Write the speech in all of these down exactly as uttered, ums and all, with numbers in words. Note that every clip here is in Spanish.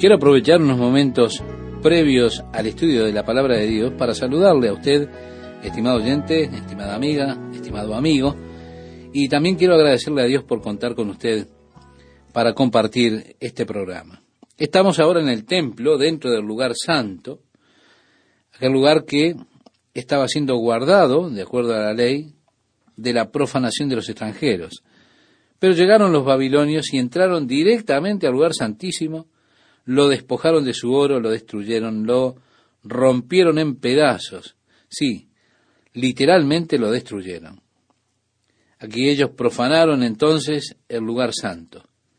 Quiero aprovechar unos momentos previos al estudio de la palabra de Dios para saludarle a usted, estimado oyente, estimada amiga, estimado amigo, y también quiero agradecerle a Dios por contar con usted para compartir este programa. Estamos ahora en el templo, dentro del lugar santo, aquel lugar que estaba siendo guardado, de acuerdo a la ley, de la profanación de los extranjeros. Pero llegaron los babilonios y entraron directamente al lugar santísimo, lo despojaron de su oro, lo destruyeron, lo rompieron en pedazos. Sí, literalmente lo destruyeron. Aquí ellos profanaron entonces el lugar santo.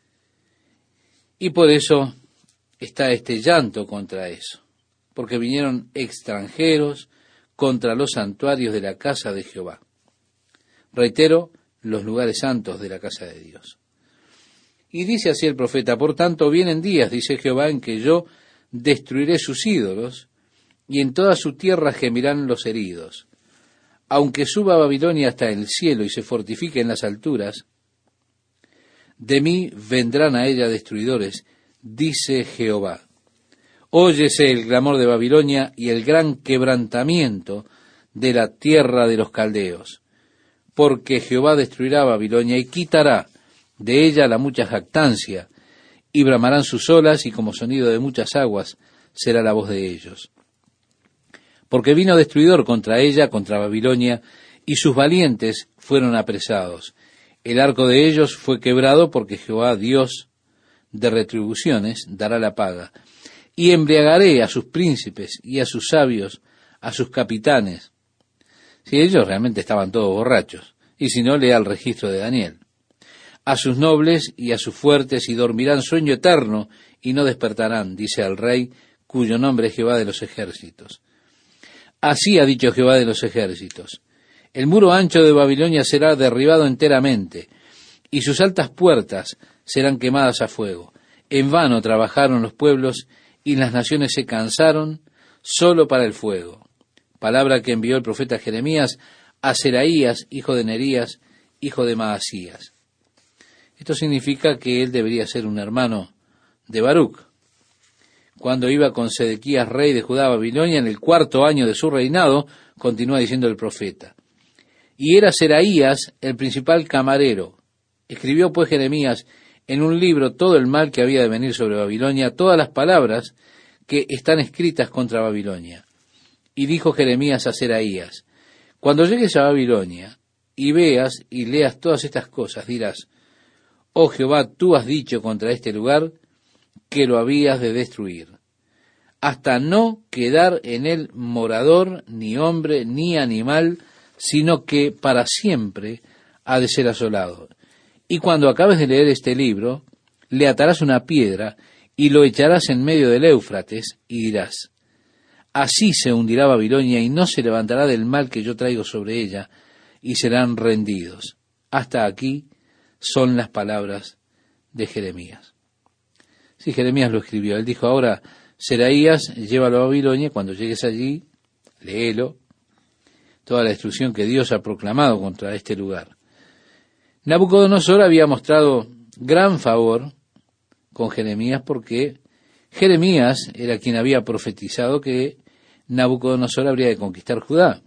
Y por eso está este llanto contra eso, porque vinieron extranjeros contra los santuarios de la casa de Jehová. Reitero, los lugares santos de la casa de Dios. Y dice así el profeta: por tanto vienen días, dice Jehová, en que yo destruiré sus ídolos, y en toda su tierra gemirán los heridos. Aunque suba Babilonia hasta el cielo y se fortifique en las alturas, de mí vendrán a ella destruidores, dice Jehová. Óyese el clamor de Babilonia y el gran quebrantamiento de la tierra de los caldeos, porque Jehová destruirá a Babilonia y quitará de ella la mucha jactancia, y bramarán sus olas, y como sonido de muchas aguas será la voz de ellos. Porque vino destruidor contra ella, contra Babilonia, y sus valientes fueron apresados. El arco de ellos fue quebrado, porque Jehová, Dios de retribuciones, dará la paga. Y embriagaré a sus príncipes y a sus sabios, a sus capitanes. Si ellos realmente estaban todos borrachos, y si no, lea el registro de Daniel. A sus nobles y a sus fuertes, y dormirán sueño eterno, y no despertarán, dice el Rey, cuyo nombre es Jehová de los ejércitos. Así ha dicho Jehová de los ejércitos: el muro ancho de Babilonia será derribado enteramente, y sus altas puertas serán quemadas a fuego. En vano trabajaron los pueblos, y las naciones se cansaron solo para el fuego. Palabra que envió el profeta Jeremías a Seraías, hijo de Nerías, hijo de Maasías. Esto significa que él debería ser un hermano de Baruc. Cuando iba con Sedequías, rey de Judá, a Babilonia, en el cuarto año de su reinado, continúa diciendo el profeta. Y era Seraías el principal camarero. Escribió pues Jeremías en un libro todo el mal que había de venir sobre Babilonia, todas las palabras que están escritas contra Babilonia. Y dijo Jeremías a Seraías: cuando llegues a Babilonia y veas y leas todas estas cosas, dirás: oh Jehová, tú has dicho contra este lugar que lo habías de destruir, hasta no quedar en él morador, ni hombre, ni animal, sino que para siempre ha de ser asolado. Y cuando acabes de leer este libro, le atarás una piedra y lo echarás en medio del Éufrates, y dirás: así se hundirá Babilonia y no se levantará del mal que yo traigo sobre ella, y serán rendidos. Hasta aquí son las palabras de Jeremías. Sí, Jeremías lo escribió. Él dijo: ahora, Seraías, llévalo a Babilonia, cuando llegues allí, léelo, toda la destrucción que Dios ha proclamado contra este lugar. Nabucodonosor había mostrado gran favor con Jeremías porque Jeremías era quien había profetizado que Nabucodonosor habría de conquistar Judá.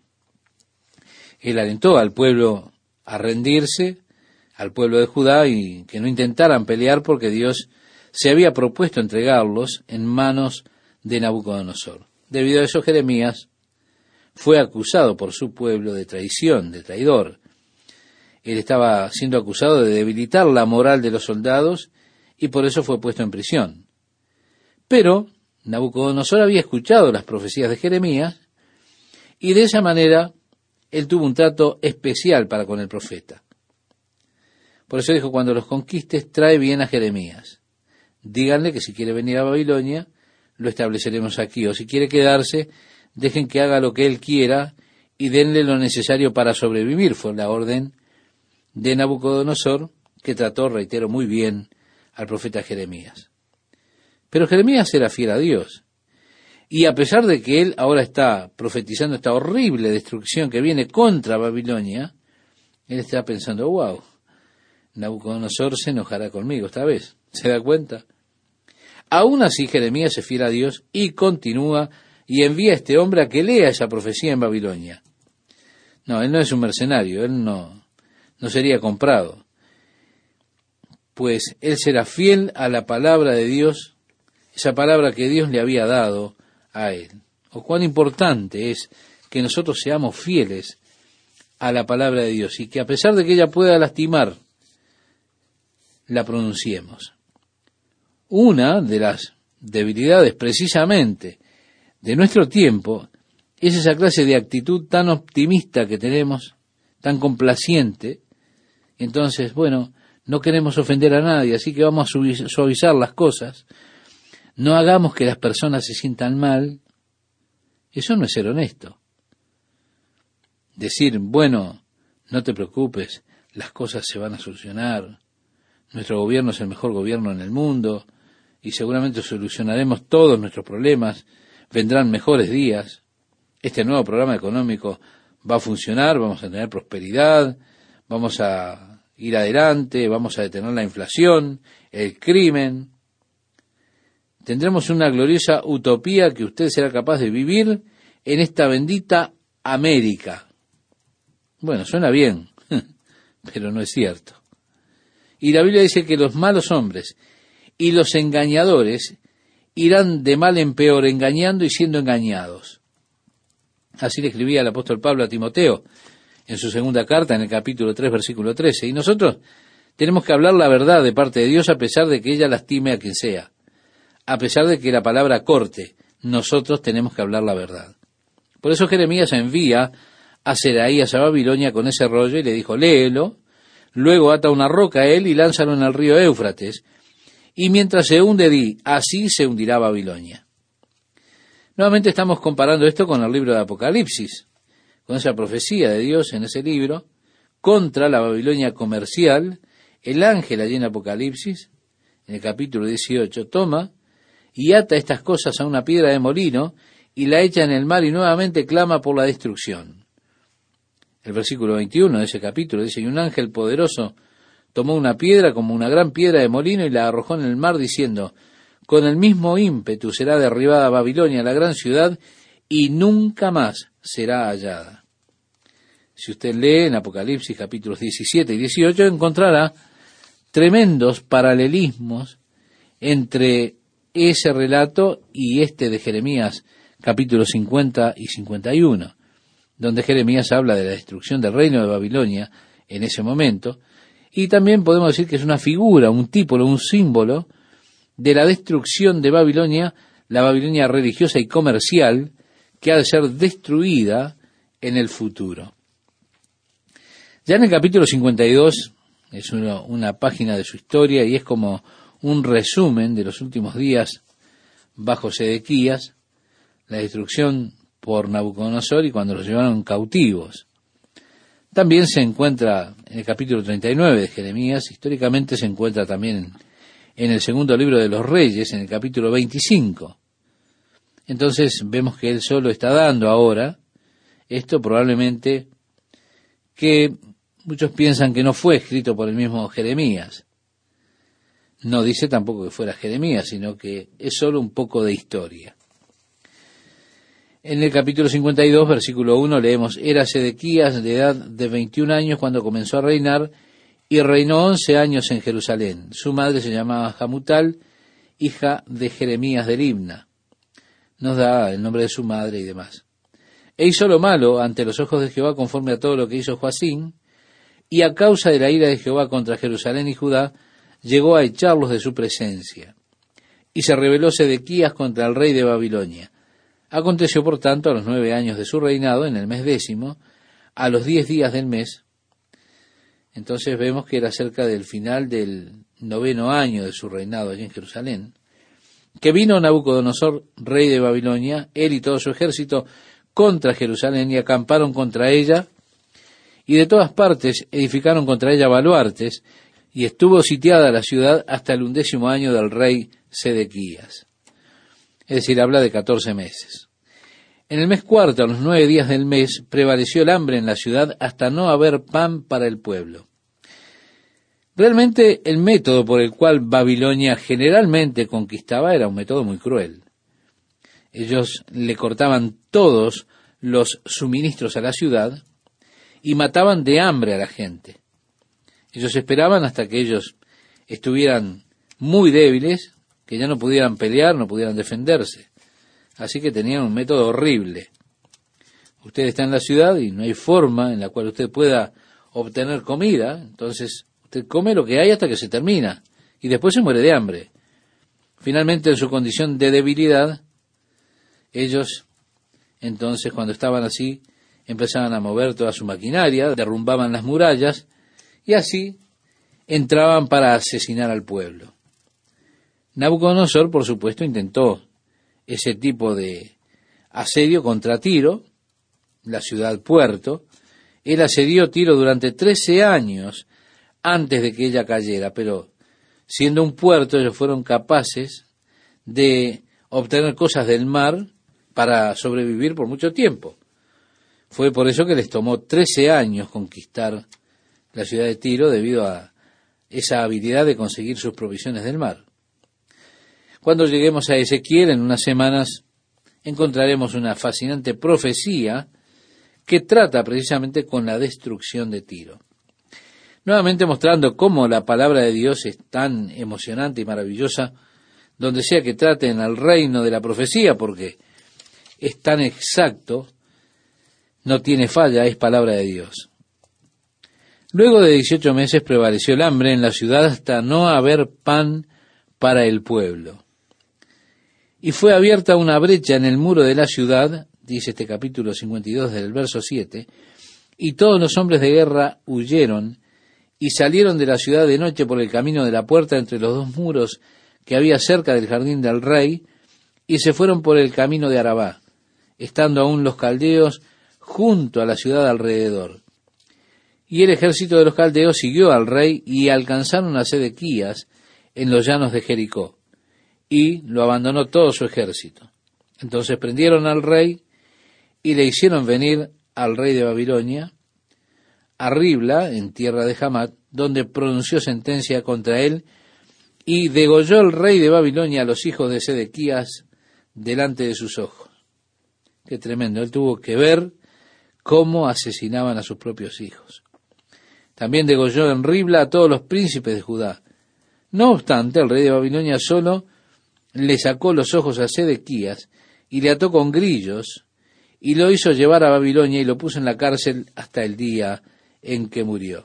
Él alentó al pueblo a rendirse, al pueblo de Judá, y que no intentaran pelear porque Dios se había propuesto entregarlos en manos de Nabucodonosor. Debido a eso, Jeremías fue acusado por su pueblo de traición, de traidor. Él estaba siendo acusado de debilitar la moral de los soldados y por eso fue puesto en prisión. Pero Nabucodonosor había escuchado las profecías de Jeremías y de esa manera él tuvo un trato especial para con el profeta. Por eso dijo: cuando los conquistes, trae bien a Jeremías. Díganle que si quiere venir a Babilonia, lo estableceremos aquí. O si quiere quedarse, dejen que haga lo que él quiera y denle lo necesario para sobrevivir. Fue la orden de Nabucodonosor, que trató, reitero, muy bien al profeta Jeremías. Pero Jeremías era fiel a Dios. Y a pesar de que él ahora está profetizando esta horrible destrucción que viene contra Babilonia, él está pensando: wow, Nabucodonosor se enojará conmigo esta vez. ¿Se da cuenta? Aún así Jeremías se fiel a Dios y continúa y envía a este hombre a que lea esa profecía en Babilonia. No, él no es un mercenario, él no, no sería comprado, pues él será fiel a la palabra de Dios, esa palabra que Dios le había dado a él. O cuán importante es que nosotros seamos fieles a la palabra de Dios y que a pesar de que ella pueda lastimar, la pronunciemos. Una de las debilidades precisamente de nuestro tiempo es esa clase de actitud tan optimista que tenemos, tan complaciente. Entonces, bueno, no queremos ofender a nadie, así que vamos a suavizar las cosas. No hagamos que las personas se sientan mal. Eso no es ser honesto. Decir, bueno, no te preocupes, las cosas se van a solucionar. Nuestro gobierno es el mejor gobierno en el mundo y seguramente solucionaremos todos nuestros problemas. Vendrán mejores días. Este nuevo programa económico va a funcionar, vamos a tener prosperidad, vamos a ir adelante, vamos a detener la inflación, el crimen. Tendremos una gloriosa utopía que usted será capaz de vivir en esta bendita América. Bueno, suena bien, pero no es cierto. Y la Biblia dice que los malos hombres y los engañadores irán de mal en peor, engañando y siendo engañados. Así le escribía el apóstol Pablo a Timoteo en su segunda carta, en el capítulo tres, versículo trece. Y nosotros tenemos que hablar la verdad de parte de Dios a pesar de que ella lastime a quien sea. A pesar de que la palabra corte, nosotros tenemos que hablar la verdad. Por eso Jeremías envía a Seraías a Babilonia con ese rollo y le dijo, léelo, luego ata una roca a él y lánzalo en el río Éufrates, y mientras se hunde di, así se hundirá Babilonia. Nuevamente estamos comparando esto con el libro de Apocalipsis, con esa profecía de Dios en ese libro, contra la Babilonia comercial. El ángel allí en Apocalipsis, en el capítulo dieciocho, toma y ata estas cosas a una piedra de molino y la echa en el mar y nuevamente clama por la destrucción. El versículo veintiuno de ese capítulo dice, y un ángel poderoso tomó una piedra como una gran piedra de molino y la arrojó en el mar diciendo, con el mismo ímpetu será derribada Babilonia, la gran ciudad, y nunca más será hallada. Si usted lee en Apocalipsis capítulos diecisiete y dieciocho, encontrará tremendos paralelismos entre ese relato y este de Jeremías capítulos cincuenta y cincuenta y uno, donde Jeremías habla de la destrucción del reino de Babilonia en ese momento, y también podemos decir que es una figura, un tipo, un símbolo de la destrucción de Babilonia, la Babilonia religiosa y comercial, que ha de ser destruida en el futuro. Ya en el capítulo cincuenta y dos, es uno, una página de su historia y es como un resumen de los últimos días bajo Sedequías, la destrucción por Nabucodonosor y cuando los llevaron cautivos. También se encuentra en el capítulo treinta y nueve de Jeremías, históricamente se encuentra también en, en el segundo libro de los Reyes, en el capítulo veinticinco. Entonces vemos que él solo está dando ahora esto, probablemente que muchos piensan que no fue escrito por el mismo Jeremías. No dice tampoco que fuera Jeremías, sino que es solo un poco de historia. En el capítulo cincuenta y dos, versículo uno, leemos, era Sedequías de edad de veintiún años cuando comenzó a reinar, y reinó once años en Jerusalén. Su madre se llamaba Hamutal, hija de Jeremías de Libna. Nos da el nombre de su madre y demás. E hizo lo malo ante los ojos de Jehová conforme a todo lo que hizo Joacín, y a causa de la ira de Jehová contra Jerusalén y Judá, llegó a echarlos de su presencia. Y se rebeló Sedequías contra el rey de Babilonia. Aconteció, por tanto, a los nueve años de su reinado, en el mes décimo, a los diez días del mes, entonces vemos que era cerca del final del noveno año de su reinado allí en Jerusalén, que vino Nabucodonosor, rey de Babilonia, él y todo su ejército, contra Jerusalén y acamparon contra ella, y de todas partes edificaron contra ella baluartes, y estuvo sitiada la ciudad hasta el undécimo año del rey Sedequías. Es decir, habla de catorce meses. En el mes cuarto, a los nueve días del mes, prevaleció el hambre en la ciudad hasta no haber pan para el pueblo. Realmente el método por el cual Babilonia generalmente conquistaba era un método muy cruel. Ellos le cortaban todos los suministros a la ciudad y mataban de hambre a la gente. Ellos esperaban hasta que ellos estuvieran muy débiles, que ya no pudieran pelear, no pudieran defenderse. Así que tenían un método horrible. Usted está en la ciudad y no hay forma en la cual usted pueda obtener comida, entonces usted come lo que hay hasta que se termina y después se muere de hambre. Finalmente, en su condición de debilidad, ellos, entonces, cuando estaban así, empezaban a mover toda su maquinaria, derrumbaban las murallas y así entraban para asesinar al pueblo. Nabucodonosor, por supuesto, intentó ese tipo de asedio contra Tiro, la ciudad puerto. Él asedió Tiro durante trece años antes de que ella cayera, pero siendo un puerto, ellos fueron capaces de obtener cosas del mar para sobrevivir por mucho tiempo. Fue por eso que les tomó trece años conquistar la ciudad de Tiro, debido a esa habilidad de conseguir sus provisiones del mar. Cuando lleguemos a Ezequiel, en unas semanas, encontraremos una fascinante profecía que trata precisamente con la destrucción de Tiro. Nuevamente mostrando cómo la palabra de Dios es tan emocionante y maravillosa, donde sea que traten al reino de la profecía, porque es tan exacto, no tiene falla, es palabra de Dios. Luego de dieciocho meses prevaleció el hambre en la ciudad hasta no haber pan para el pueblo. Y fue abierta una brecha en el muro de la ciudad, dice este capítulo cincuenta y dos del verso siete, y todos los hombres de guerra huyeron y salieron de la ciudad de noche por el camino de la puerta entre los dos muros que había cerca del jardín del rey, y se fueron por el camino de Arabá, estando aún los caldeos junto a la ciudad alrededor. Y el ejército de los caldeos siguió al rey y alcanzaron a Sedequías en los llanos de Jericó, y lo abandonó todo su ejército. Entonces prendieron al rey y le hicieron venir al rey de Babilonia a Ribla, en tierra de Hamat, donde pronunció sentencia contra él, y degolló el rey de Babilonia a los hijos de Sedequías delante de sus ojos. Qué tremendo, él tuvo que ver cómo asesinaban a sus propios hijos. También degolló en Ribla a todos los príncipes de Judá. No obstante, el rey de Babilonia solo le sacó los ojos a Sedequías y le ató con grillos y lo hizo llevar a Babilonia y lo puso en la cárcel hasta el día en que murió.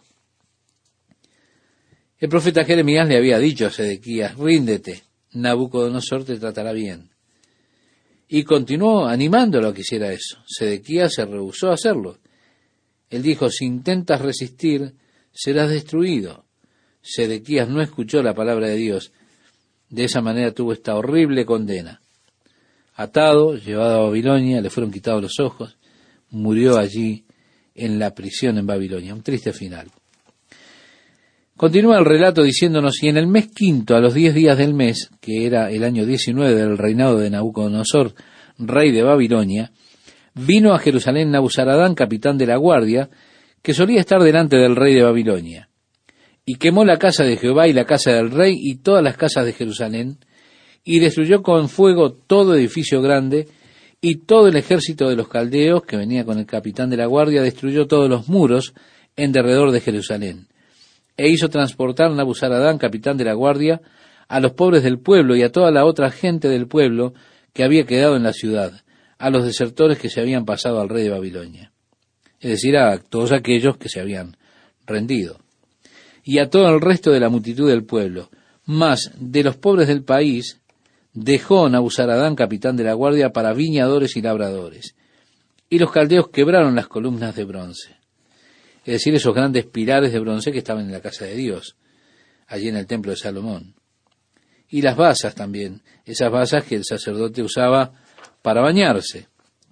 El profeta Jeremías le había dicho a Sedequías: ríndete, Nabucodonosor te tratará bien. Y continuó animándolo a que hiciera eso. Sedequías se rehusó a hacerlo. Él dijo: si intentas resistir, serás destruido. Sedequías no escuchó la palabra de Dios. De esa manera tuvo esta horrible condena. Atado, llevado a Babilonia, le fueron quitados los ojos, murió allí en la prisión en Babilonia. Un triste final. Continúa el relato diciéndonos: y en el mes quinto, a los diez días del mes, que era el año diecinueve del reinado de Nabucodonosor, rey de Babilonia, vino a Jerusalén Nabuzaradán, capitán de la guardia, que solía estar delante del rey de Babilonia, y quemó la casa de Jehová y la casa del rey y todas las casas de Jerusalén, y destruyó con fuego todo edificio grande, y todo el ejército de los caldeos, que venía con el capitán de la guardia, destruyó todos los muros en derredor de Jerusalén, e hizo transportar Nabuzaradán, capitán de la guardia, a los pobres del pueblo y a toda la otra gente del pueblo que había quedado en la ciudad, a los desertores que se habían pasado al rey de Babilonia, es decir, a todos aquellos que se habían rendido, y a todo el resto de la multitud del pueblo. Mas de los pobres del país dejó Nabuzaradán, capitán de la guardia, para viñadores y labradores, y los caldeos quebraron las columnas de bronce, es decir, esos grandes pilares de bronce que estaban en la casa de Dios, allí en el templo de Salomón, y las basas también, esas basas que el sacerdote usaba para bañarse,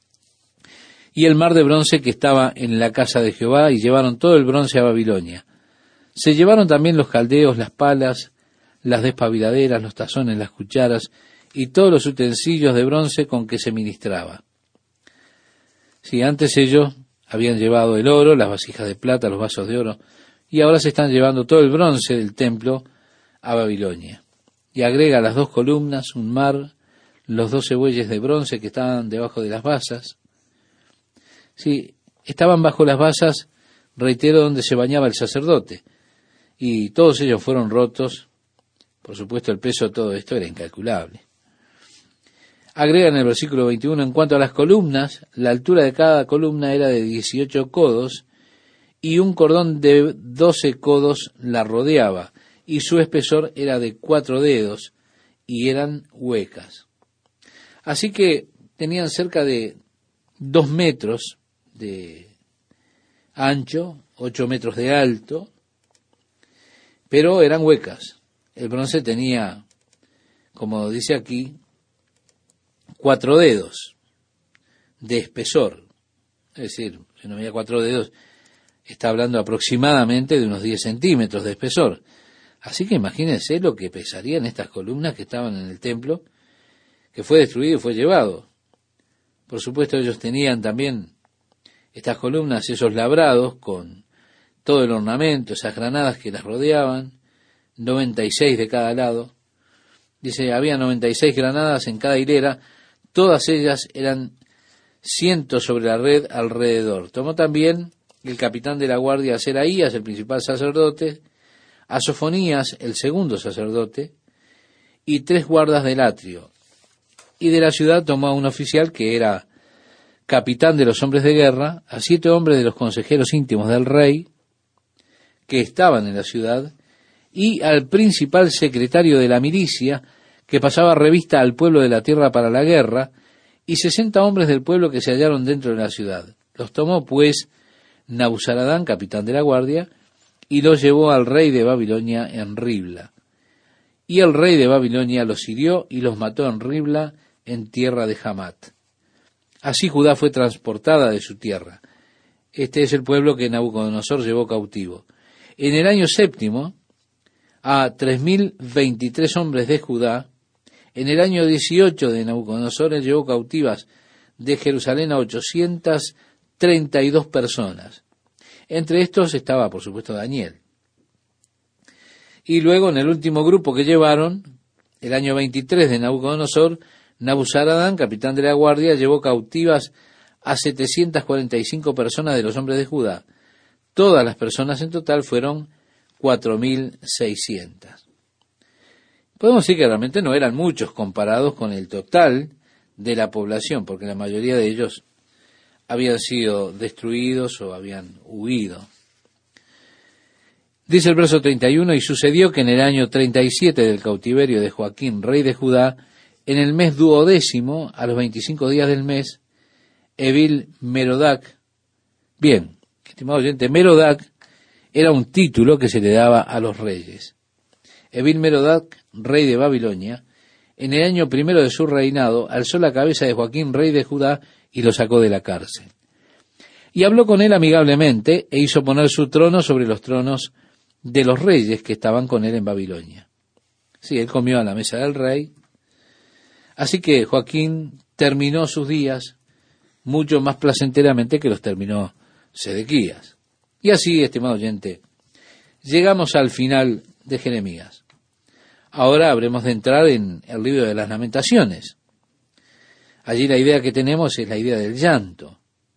y el mar de bronce que estaba en la casa de Jehová, y llevaron todo el bronce a Babilonia. Se llevaron también los caldeos las palas, las despabiladeras, los tazones, las cucharas, y todos los utensilios de bronce con que se ministraba. Si antes ellos habían llevado el oro, las vasijas de plata, los vasos de oro, y ahora se están llevando todo el bronce del templo a Babilonia. Y agrega las dos columnas, un mar, los doce bueyes de bronce que estaban debajo de las basas. Sí, estaban bajo las basas, reitero, donde se bañaba el sacerdote, y todos ellos fueron rotos. Por supuesto, el peso de todo esto era incalculable. Agrega en el versículo veintiuno, en cuanto a las columnas, la altura de cada columna era de dieciocho codos, y un cordón de doce codos la rodeaba, y su espesor era de cuatro dedos, y eran huecas. Así que tenían cerca de dos metros de ancho, ocho metros de alto, pero eran huecas. El bronce tenía, como dice aquí, cuatro dedos de espesor. Es decir, si no había cuatro dedos, está hablando aproximadamente de unos diez centímetros de espesor. Así que imagínense lo que pesarían estas columnas que estaban en el templo, que fue destruido y fue llevado. Por supuesto, ellos tenían también estas columnas, esos labrados con todo el ornamento, esas granadas que las rodeaban, noventa y seis de cada lado. Dice, había noventa y seis granadas en cada hilera, todas ellas eran cientos sobre la red alrededor. Tomó también el capitán de la guardia a Seraías, el principal sacerdote, a Sofonías, el segundo sacerdote, y tres guardas del atrio. Y de la ciudad tomó a un oficial que era capitán de los hombres de guerra, a siete hombres de los consejeros íntimos del rey, que estaban en la ciudad, y al principal secretario de la milicia, que pasaba revista al pueblo de la tierra para la guerra, y sesenta hombres del pueblo que se hallaron dentro de la ciudad. Los tomó, pues, Nabuzaradán, capitán de la guardia, y los llevó al rey de Babilonia en Ribla. Y el rey de Babilonia los hirió y los mató en Ribla, en tierra de Hamat. Así Judá fue transportada de su tierra. Este es el pueblo que Nabucodonosor llevó cautivo. En el año séptimo, a tres mil veintitrés hombres de Judá. En el año dieciocho de Nabucodonosor, él llevó cautivas de Jerusalén a ochocientas treinta y dos personas. Entre estos estaba, por supuesto, Daniel. Y luego, en el último grupo que llevaron, el año veintitrés de Nabucodonosor, Nabuzaradán, capitán de la guardia, llevó cautivas a setecientas cuarenta y cinco personas de los hombres de Judá. Todas las personas en total fueron cuatro mil seiscientas. Podemos decir que realmente no eran muchos comparados con el total de la población, porque la mayoría de ellos habían sido destruidos o habían huido. Dice el verso treinta y uno, y sucedió que en el año treinta y siete del cautiverio de Joaquín, rey de Judá, en el mes duodécimo, a los veinticinco días del mes, Evil Merodac, bien, estimado oyente, Merodac era un título que se le daba a los reyes. Evil Merodac, rey de Babilonia, en el año primero de su reinado, alzó la cabeza de Joaquín, rey de Judá, y lo sacó de la cárcel. Y habló con él amigablemente, e hizo poner su trono sobre los tronos de los reyes que estaban con él en Babilonia. Sí, él comió a la mesa del rey. Así que Joaquín terminó sus días mucho más placenteramente que los terminó Sedequías. Y así, estimado oyente, llegamos al final de Jeremías. Ahora habremos de entrar en el libro de las Lamentaciones. Allí la idea que tenemos es la idea del llanto.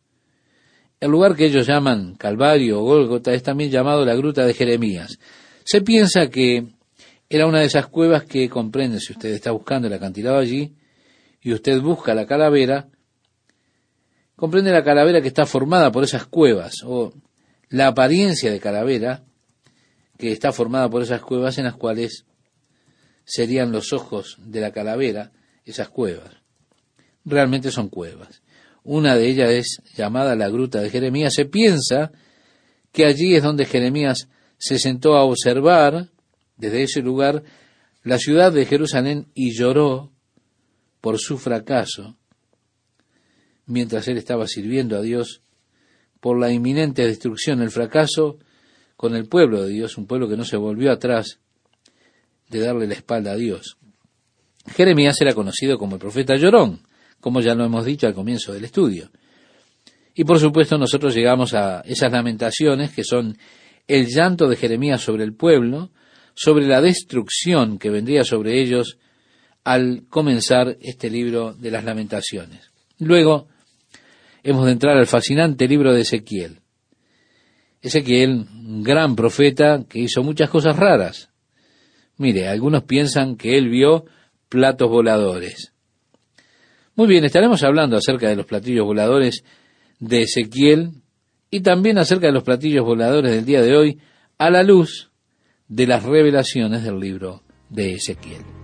El lugar que ellos llaman Calvario o Gólgota es también llamado la Gruta de Jeremías. Se piensa que era una de esas cuevas que comprenden, si usted está buscando el acantilado allí, y usted busca la calavera, comprende la calavera que está formada por esas cuevas, o la apariencia de calavera que está formada por esas cuevas en las cuales serían los ojos de la calavera, esas cuevas. Realmente son cuevas. Una de ellas es llamada la Gruta de Jeremías. Se piensa que allí es donde Jeremías se sentó a observar desde ese lugar la ciudad de Jerusalén y lloró por su fracaso, mientras él estaba sirviendo a Dios, por la inminente destrucción, el fracaso con el pueblo de Dios, un pueblo que no se volvió atrás de darle la espalda a Dios. Jeremías era conocido como el profeta llorón, como ya lo hemos dicho al comienzo del estudio. Y por supuesto nosotros llegamos a esas lamentaciones que son el llanto de Jeremías sobre el pueblo, sobre la destrucción que vendría sobre ellos al comenzar este libro de las Lamentaciones. Luego hemos de entrar al fascinante libro de Ezequiel. Ezequiel, un gran profeta que hizo muchas cosas raras. Mire, algunos piensan que él vio platos voladores. Muy bien, estaremos hablando acerca de los platillos voladores de Ezequiel y también acerca de los platillos voladores del día de hoy a la luz de las revelaciones del libro de Ezequiel.